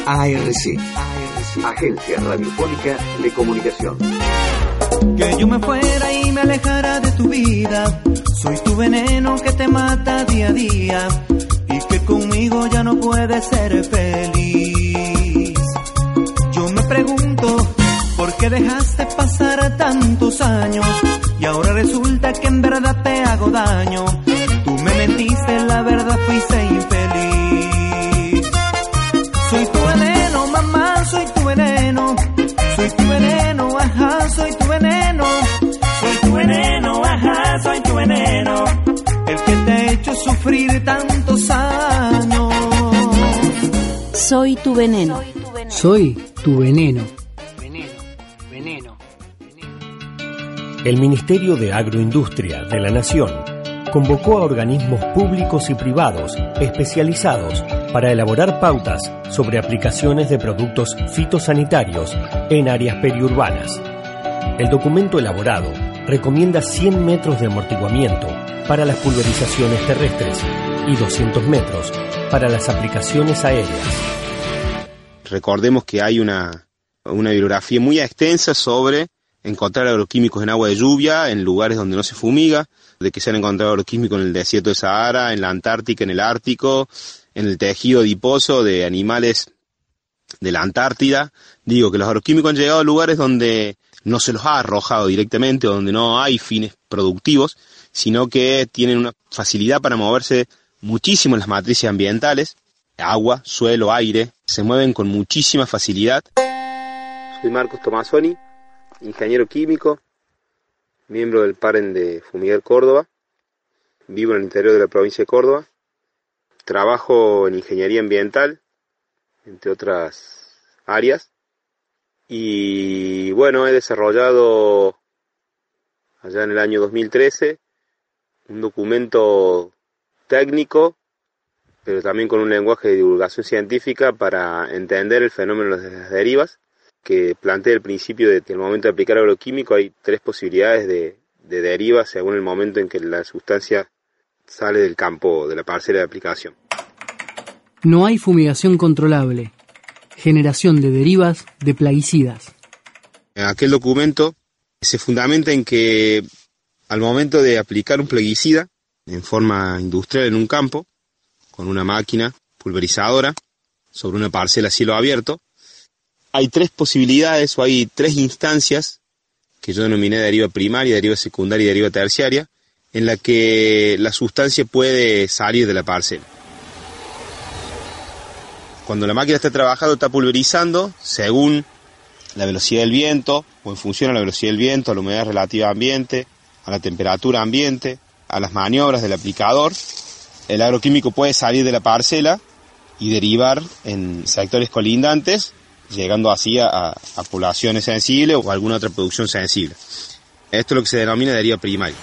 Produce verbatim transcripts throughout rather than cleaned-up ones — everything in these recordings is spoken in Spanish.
A R C, Agencia Radiofónica de Comunicación. Que yo me fuera y me alejara de tu vida. Soy tu veneno que te mata día a día y que conmigo ya no puedes ser feliz. Yo me pregunto por qué dejaste pasar tantos años y ahora resulta que en verdad te hago daño. Tú me mentiste, la verdad fuiste infeliz. Soy tu veneno, mamá, soy tu veneno. Soy tu veneno, ajá, soy tu veneno. Soy tu veneno, ajá, soy tu veneno. El que te ha hecho sufrir tantos años. Soy tu veneno. Soy tu veneno. Veneno, veneno, veneno. El Ministerio de Agroindustria de la Nación convocó a organismos públicos y privados especializados para elaborar pautas sobre aplicaciones de productos fitosanitarios en áreas periurbanas. El documento elaborado recomienda cien metros de amortiguamiento para las pulverizaciones terrestres y doscientos metros para las aplicaciones aéreas. Recordemos que hay una, una bibliografía muy extensa sobre encontrar agroquímicos en agua de lluvia, en lugares donde no se fumiga, de que se han encontrado agroquímicos en el desierto de Sahara, en la Antártica, en el Ártico, en el tejido adiposo de animales de la Antártida. Digo que los agroquímicos han llegado a lugares donde no se los ha arrojado directamente, donde no hay fines productivos, sino que tienen una facilidad para moverse muchísimo en las matrices ambientales, agua, suelo, aire, se mueven con muchísima facilidad. Soy Marcos Tomasoni, ingeniero químico, miembro del PAREN de Fumigar Córdoba, vivo en el interior de la provincia de Córdoba, trabajo en ingeniería ambiental, entre otras áreas, y bueno, he desarrollado allá en el año dos mil trece un documento técnico, pero también con un lenguaje de divulgación científica para entender el fenómeno de las derivas, que plantea el principio de que al momento de aplicar agroquímico hay tres posibilidades de, de derivas según el momento en que la sustancia sale del campo, de la parcela de aplicación. No hay fumigación controlable. Generación de derivas de plaguicidas. Aquel documento se fundamenta en que al momento de aplicar un plaguicida en forma industrial en un campo, con una máquina pulverizadora sobre una parcela a cielo abierto, hay tres posibilidades o hay tres instancias que yo denominé deriva primaria, deriva secundaria y deriva terciaria, en la que la sustancia puede salir de la parcela. Cuando la máquina está trabajando, está pulverizando, según la velocidad del viento, o en función a la velocidad del viento, a la humedad relativa ambiente, a la temperatura ambiente, a las maniobras del aplicador, el agroquímico puede salir de la parcela y derivar en sectores colindantes, llegando así a, a poblaciones sensibles o a alguna otra producción sensible. Esto es lo que se denomina deriva primaria.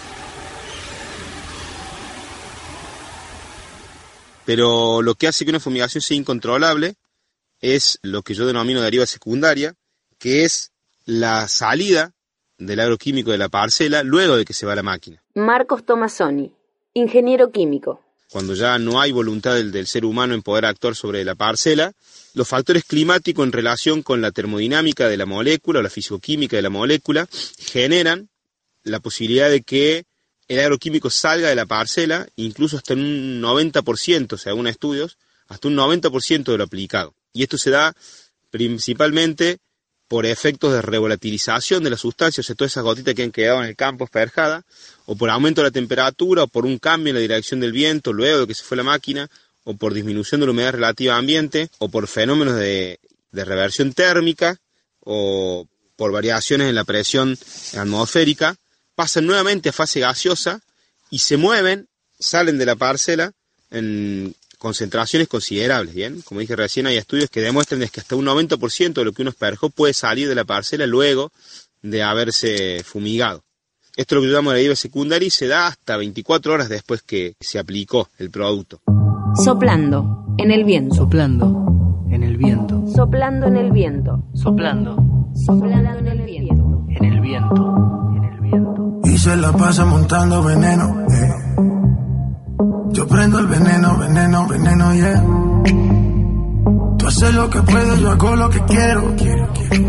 Pero lo que hace que una fumigación sea incontrolable es lo que yo denomino deriva secundaria, que es la salida del agroquímico de la parcela luego de que se va la máquina. Marcos Tomasoni, ingeniero químico. Cuando ya no hay voluntad del, del ser humano en poder actuar sobre la parcela, los factores climáticos en relación con la termodinámica de la molécula o la fisicoquímica de la molécula generan la posibilidad de que el agroquímico salga de la parcela, incluso hasta en un noventa por ciento, según estudios, hasta un noventa por ciento de lo aplicado. Y esto se da principalmente por efectos de revolatilization de la sustancia, o sea, todas esas gotitas que han quedado en el campo esperjadas, o por aumento de la temperatura, o por un cambio en la dirección del viento luego de que se fue la máquina, o por disminución de la humedad relativa ambiente, o por fenómenos de, de reversión térmica, o por variaciones en la presión atmosférica, pasan nuevamente a fase gaseosa y se mueven, salen de la parcela en concentraciones considerables, ¿bien? Como dije recién, hay estudios que demuestran que hasta un noventa por ciento de lo que uno esperjó puede salir de la parcela luego de haberse fumigado. Esto es lo que yo llamo deriva secundaria y se da hasta veinticuatro horas después que se aplicó el producto. Soplando en el viento. Soplando en el viento. Soplando en el viento. Soplando. Soplando en el viento. En el viento. En el viento. Y se la pasa montando veneno, eh. Yo prendo el veneno, veneno, veneno, yeah. Tú haces haces lo que puedes, yo hago lo que quiero, quiero, quiero.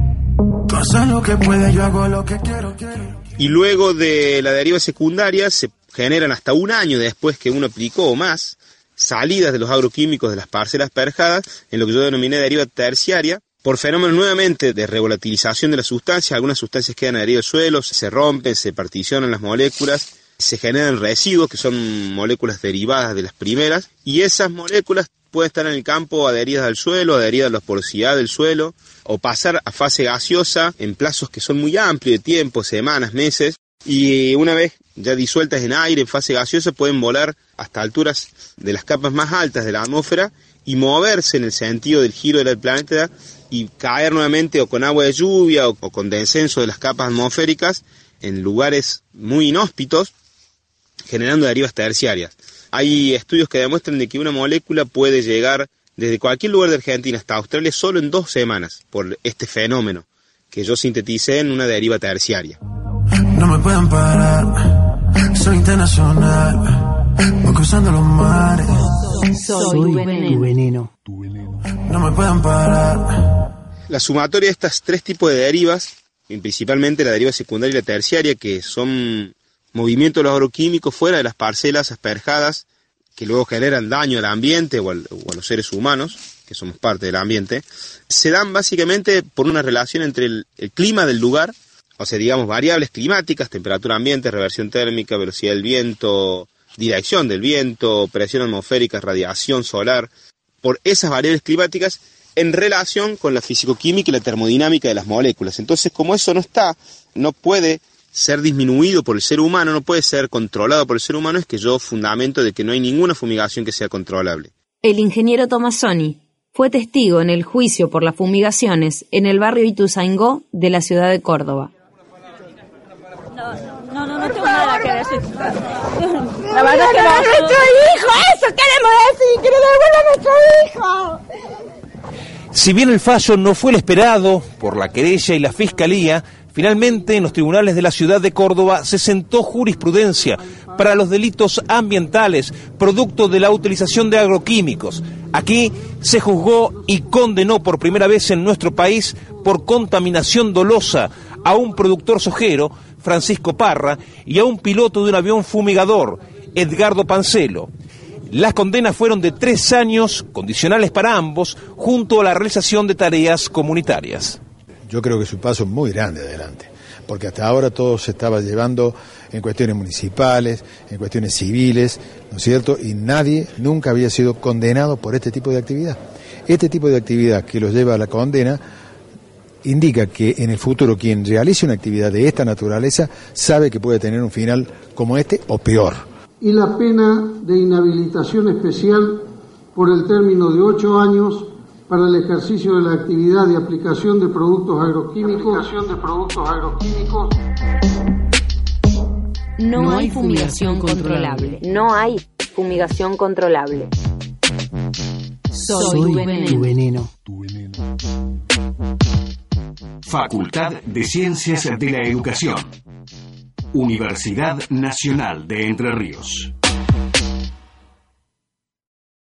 Tú haces lo que puedes, yo hago lo que quiero, quiero. Y luego de la deriva secundaria se generan hasta un año después que uno aplicó o más salidas de los agroquímicos de las parcelas perjadas en lo que yo denominé deriva terciaria, por fenómenos nuevamente de revolatilización de las sustancias. Algunas sustancias quedan adheridas al suelo, se rompen, se particionan las moléculas, se generan residuos que son moléculas derivadas de las primeras, y esas moléculas pueden estar en el campo adheridas al suelo, adheridas a la porosidad del suelo, o pasar a fase gaseosa en plazos que son muy amplios de tiempo, semanas, meses, y una vez ya disueltas en aire, en fase gaseosa, pueden volar hasta alturas de las capas más altas de la atmósfera y moverse en el sentido del giro del planeta y caer nuevamente o con agua de lluvia o, o con descenso de las capas atmosféricas en lugares muy inhóspitos, generando derivas terciarias. Hay estudios que demuestran de que una molécula puede llegar desde cualquier lugar de Argentina hasta Australia solo en dos semanas por este fenómeno que yo sinteticé en una deriva terciaria. No me pueden parar, soy internacional, voy cruzando los mares. Soy tu veneno. Tu veneno. No me pueden parar. La sumatoria de estos tres tipos de derivas, principalmente la deriva secundaria y la terciaria, que son movimientos de los agroquímicos fuera de las parcelas asperjadas, que luego generan daño al ambiente o, al, o a los seres humanos, que somos parte del ambiente, se dan básicamente por una relación entre el, el clima del lugar, o sea, digamos, variables climáticas, temperatura ambiente, reversión térmica, velocidad del viento, dirección del viento, presión atmosférica, radiación solar, por esas variables climáticas en relación con la fisicoquímica y la termodinámica de las moléculas. Entonces, como eso no está, no puede ser disminuido por el ser humano, no puede ser controlado por el ser humano, es que yo fundamento de que no hay ninguna fumigación que sea controlable. El ingeniero Tomassoni fue testigo en el juicio por las fumigaciones en el barrio Ituzaingó de la ciudad de Córdoba. No, no, no, no tengo nada que decir. La verdad es que no. ¡Nuestro hijo! ¡Eso queremos decir! ¡Que nos devuelva nuestro hijo! Si bien el fallo no fue el esperado por la querella y la fiscalía, finalmente en los tribunales de la ciudad de Córdoba se sentó jurisprudencia para los delitos ambientales producto de la utilización de agroquímicos. Aquí se juzgó y condenó por primera vez en nuestro país por contaminación dolosa a un productor sojero, Francisco Parra, y a un piloto de un avión fumigador, Edgardo Pancelo. Las condenas fueron de tres años, condicionales para ambos, junto a la realización de tareas comunitarias. Yo creo que es un paso muy grande adelante, porque hasta ahora todo se estaba llevando en cuestiones municipales, en cuestiones civiles, ¿no es cierto? Y nadie nunca había sido condenado por este tipo de actividad. Este tipo de actividad que los lleva a la condena indica que en el futuro quien realice una actividad de esta naturaleza sabe que puede tener un final como este o peor. Y la pena de inhabilitación especial por el término de ocho años para el ejercicio de la actividad de aplicación de productos agroquímicos. Aplicación de productos agroquímicos. No, no hay fumigación controlable. No hay fumigación controlable. Soy, Soy tu veneno. Tu veneno. Tu veneno. Facultad de Ciencias de la Educación. Universidad Nacional de Entre Ríos.